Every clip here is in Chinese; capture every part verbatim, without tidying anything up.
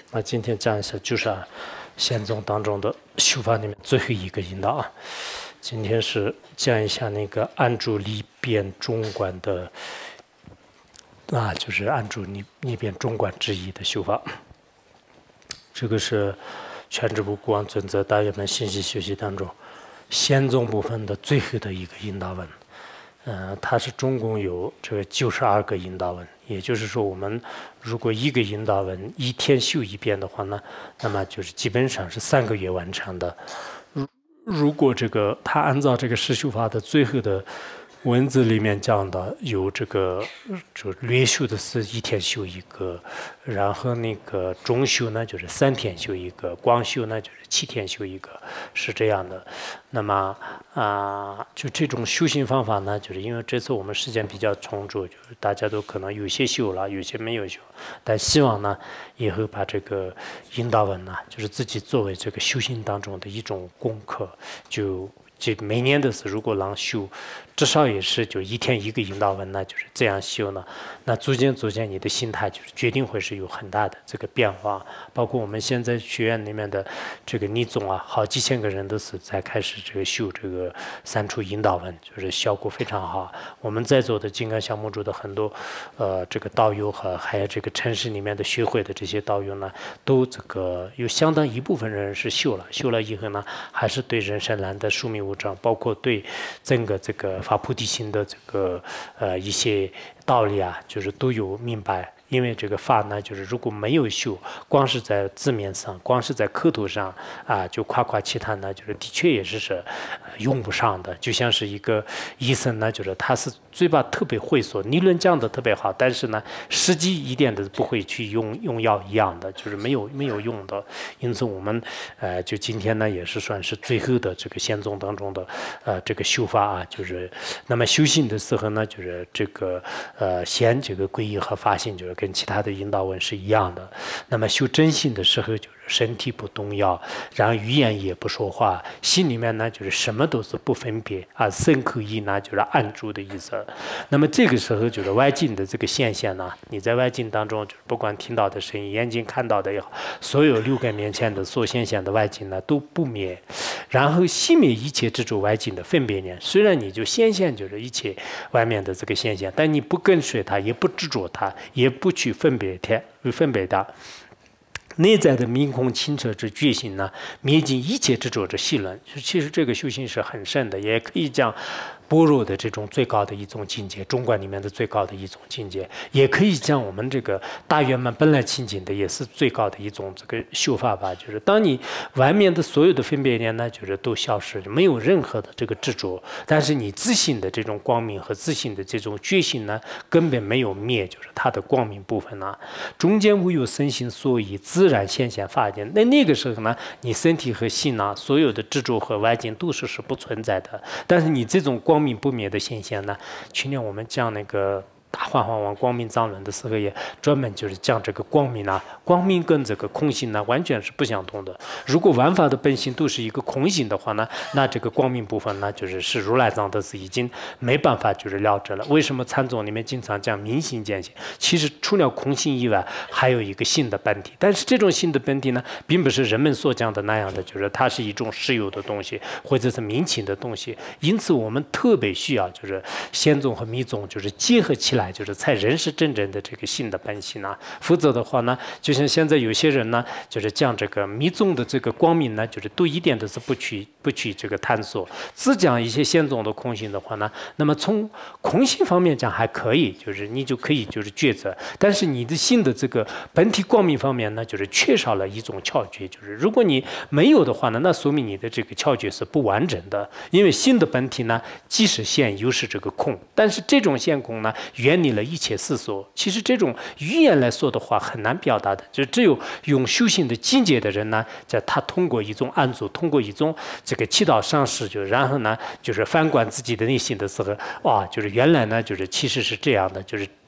那今天讲一下就是啊，宪宗当中的修法里面最后一个引导啊。今天是讲一下那个按住立变中观的啊，就是按住立立变中观之一的修法。这个是全智部国王准则大圆满信息学习当中宪宗部分的最后的一个引导文。嗯、呃，它是总共有这个九十二个引导文，也就是说，我们如果一个引导文一天修一遍的话呢，那么就是基本上是三个月完成的。如如果这个他按照这个实修法的最后的文字里面讲的，有这个就略修的是一天修一个，然后那个中修呢就是三天修一个，光修呢就是七天修一个，是这样的。那么啊，就这种修行方法呢，就是因为这次我们时间比较充足，就是大家都可能有些修了，有些没有修，但希望呢以后把这个引导文呢，就是自己作为这个修行当中的一种功课，就。就每年的是，如果能修，至少也是就一天一个引导文呢，就是这样修呢。那逐渐逐渐，你的心态就是决定会是有很大的这个变化。包括我们现在学院里面的这个尼宗啊，好几千个人都是在开始这个修这个三处引导文，就是效果非常好。我们在座的金刚项目组的很多呃这个道友和还有这个城市里面的学会的这些道友呢，都这个有相当一部分人是修了，修了以后呢，还是对人生难的宿命无常，包括对整个这个发菩提心的这个呃一些道理啊，就是都有明白。因为这个法呢，就是如果没有修，光是在字面上，光是在口头上啊，就夸夸其谈呢，就是的确也是是、呃、用不上的。就像是一个医生呢，就是他是嘴巴特别会说，理论讲的特别好，但是呢，实际一点都不会去用用药一样的，就是没有没有用的。因此我们呃，就今天呢，也是算是最后的这个宪宗当中的呃这个修法啊，就是那么修行的时候呢，就是这个呃先这个皈依和发心，就是跟其他的引导文是一样的。那么修真心的时候，就是身体不动摇，然后语言也不说话，心里面呢就是什么都是不分别啊，身口意呢就是按住的意思。那么这个时候就是外境的这个现象呢，你在外境当中，就是不管听到的声音、眼睛看到的也好，所有六根面前的所现象的外境呢都不灭，然后熄灭一切执着外境的分别念。虽然你就显现就是一切外面的这个现象，但你不跟随它，也不执着它，也不去分别它，分别它。内在的明空清澈之觉醒呢，灭尽一切执着之细论。其实这个修行是很深的，也可以讲般若的这种最高的一种境界，中观里面的最高的一种境界，也可以讲我们这个大圆满本来清净的，也是最高的一种这个修法吧。就是当你外面的所有的分别念呢，就是都消失，没有任何的这个执着，但是你自信的这种光明和自信的这种觉醒呢，根本没有灭，就是它的光明部分呢，中间无有身心所以自然现象法界。那那个时候呢，你身体和心呢，所有的执着和外境都是是不存在的，但是你这种光明不灭的现象呢，去年我们讲那个大幻化王光明藏论的时候，也专门就是讲这个光明啊，光明跟这个空性呢完全是不相同的。如果万法的本性都是一个空性的话呢，那这个光明部分呢，就是是如来藏的是已经没办法就是了知了。为什么禅宗里面经常讲明心见性？其实除了空性以外，还有一个性的本体，但是这种性的本体呢，并不是人们所讲的那样的，就是它是一种实有的东西，或者是明情的东西。因此我们特别需要就是宪宗和密宗就是结合起来，就是才认识真正的这个性的本性啊。否则的话呢，就像现在有些人呢，就是讲这个密宗的这个光明呢，就是都一点都是不去不去这个探索，只讲一些宪宗的空性的话呢，那么从空性方面讲还可以，就是你就可以就是抉择，但是你的心的这个本体光明方面呢，就是缺少了一种窍诀，就是如果你没有的话呢，那说明你的这个窍诀是不完整的，因为心的本体呢，既是现又是这个空，但是这种现空呢，远离了一切世俗。其实这种语言来说的话很难表达的，就只有用修行的境界的人呢，叫他通过一种安住，通过一种这个祈祷上师，就然后呢，就是反观自己的内心的时候，哇，就是原来呢，就是其实是这样的，就是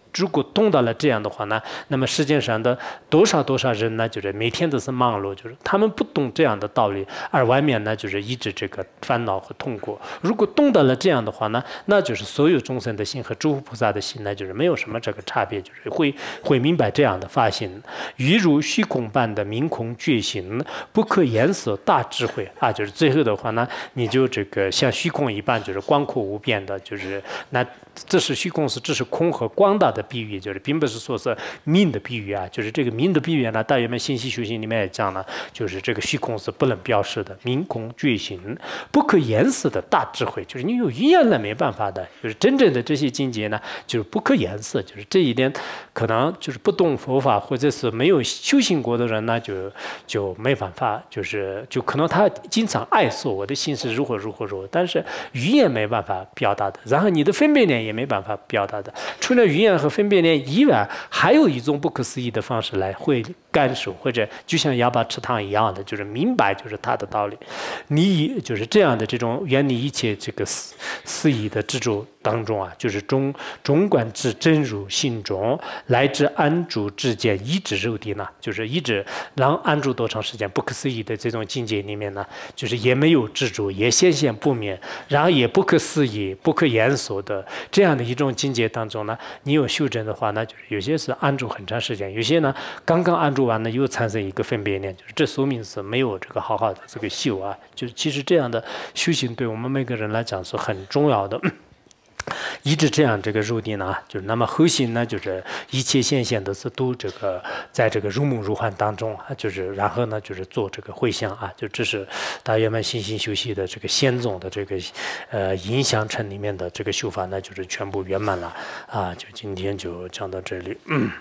如果懂到了这样的话呢，那么世界上的多少多少人呢，就是每天都是忙碌，就是他们不懂这样的道理，而外面呢就是一直这个烦恼和痛苦。如果懂得了这样的话呢，那就是所有众生的心和诸佛菩萨的心呢，就是没有什么这个差别，就是会会明白这样的发心，犹如虚空般的明空觉醒，不可言色大智慧啊，就是最后的话呢，你就这个像虚空一般，就是广阔无边的，就是那。这是虚空是这是空和广大的比喻，就是并不是说是明的比喻啊，就是这个明的比喻呢，大约们信息修行里面也讲了，就是这个虚空是不能表示的，明空觉醒，不可言示的大智慧，就是你有语言了没办法的，就是真正的这些境界呢，就是不可言示，就是这一点可能就是不懂佛法或者是没有修行过的人呢，就就没办法，就是就可能他经常爱说我的心是如何如何如何，但是语言没办法表达的，然后你的分辨力也没办法表达的。除了语言和分辨力以外，还有一种不可思议的方式来会感受，或者就像哑巴吃糖一样的，就是明白就是他的道理。你就是这样的这种远离一切这个思思疑的执着当中啊，就是中中观至真如心中，来至安住之间，一直肉地呢，就是一直让安住多长时间？不可思议的这种境界里面呢，就是也没有执着，也显现不灭，然后也不可思议、不可言说的这样的一种境界当中呢，你有修正的话呢，就是有些是安住很长时间，有些呢刚刚安住完呢又产生一个分别念，就是这说明是没有这个好好的这个修啊，就是其实这样的修行对我们每个人来讲是很重要的。一直这样这个入定呢，就是那么核心呢，就是一切现象都是都这个在这个如梦如幻当中啊，就是然后呢就是做这个回向啊，就这是大圆满心性修习的这个先宗的这个呃影响层里面的这个修法呢，就是全部圆满了啊，就今天就讲到这里。嗯。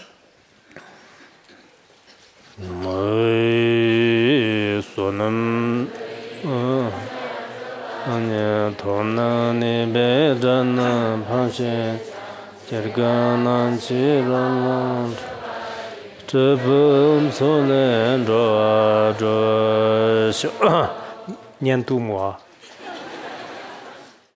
我所能嗯。아니 돈나니 베드나 파시 저가나 지라나 저분 손에 저저念度母